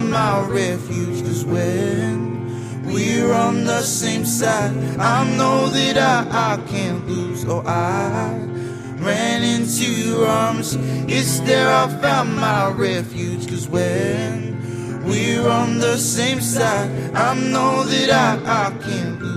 found my refuge. 'Cause when we're on the same side, I know that I can't lose. Oh, I ran into your arms, it's there I found my refuge. 'Cause when we're on the same side, I know that I can't lose.